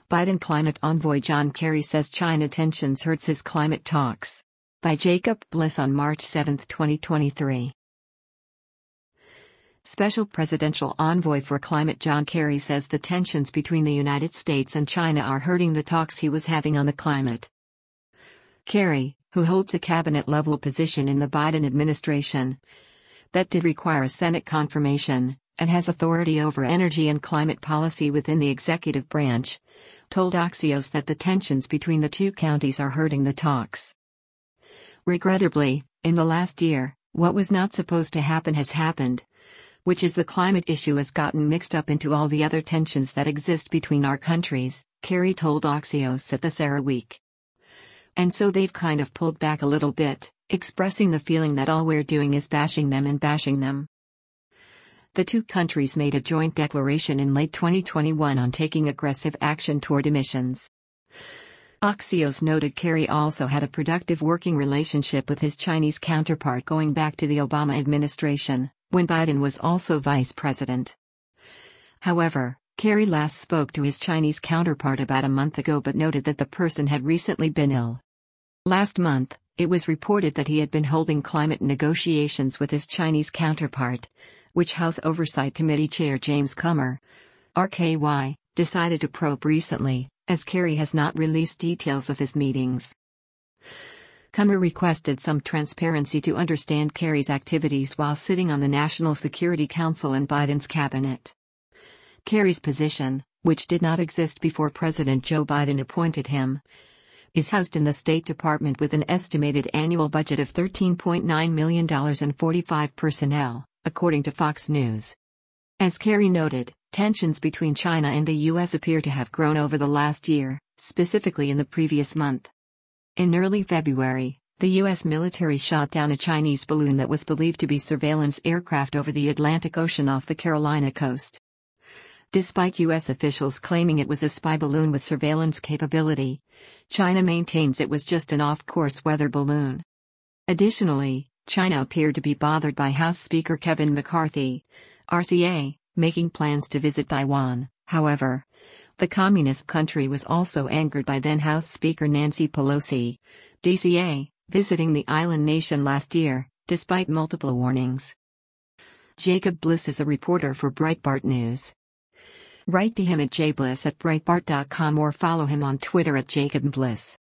Biden climate envoy John Kerry says China tensions hurts his climate talks. By Jacob Bliss on March 7, 2023. Special Presidential Envoy for Climate John Kerry says the tensions between the United States and China are hurting the talks he was having on the climate. Kerry, who holds a cabinet-level position in the Biden administration that did require a Senate confirmation, and has authority over energy and climate policy within the executive branch, told Axios that the tensions between the two counties are hurting the talks. Regrettably, in the last year, what was not supposed to happen has happened, which is the climate issue has gotten mixed up into all the other tensions that exist between our countries, Kerry told Axios at the CERAWeek. And so they've kind of pulled back a little bit, expressing the feeling that all we're doing is bashing them and bashing them. The two countries made a joint declaration in late 2021 on taking aggressive action toward emissions. Axios noted Kerry also had a productive working relationship with his Chinese counterpart going back to the Obama administration, when Biden was also vice president. However, Kerry last spoke to his Chinese counterpart about a month ago but noted that the person had recently been ill. Last month, it was reported that he had been holding climate negotiations with his Chinese counterpart, which House Oversight Committee Chair James Comer, RKY, decided to probe recently, as Kerry has not released details of his meetings. Comer requested some transparency to understand Kerry's activities while sitting on the National Security Council in Biden's cabinet. Kerry's position, which did not exist before President Joe Biden appointed him, is housed in the State Department with an estimated annual budget of $13.9 million and 45 personnel, according to Fox News. As Kerry noted, tensions between China and the U.S. appear to have grown over the last year, specifically in the previous month. In early February, the U.S. military shot down a Chinese balloon that was believed to be surveillance aircraft over the Atlantic Ocean off the Carolina coast. Despite U.S. officials claiming it was a spy balloon with surveillance capability, China maintains it was just an off-course weather balloon. Additionally, China appeared to be bothered by House Speaker Kevin McCarthy, RCA, making plans to visit Taiwan. However, the communist country was also angered by then House Speaker Nancy Pelosi, DCA, visiting the island nation last year, despite multiple warnings. Jacob Bliss is a reporter for Breitbart News. Write to him at jbliss@breitbart.com or follow him on Twitter at @JacobBliss.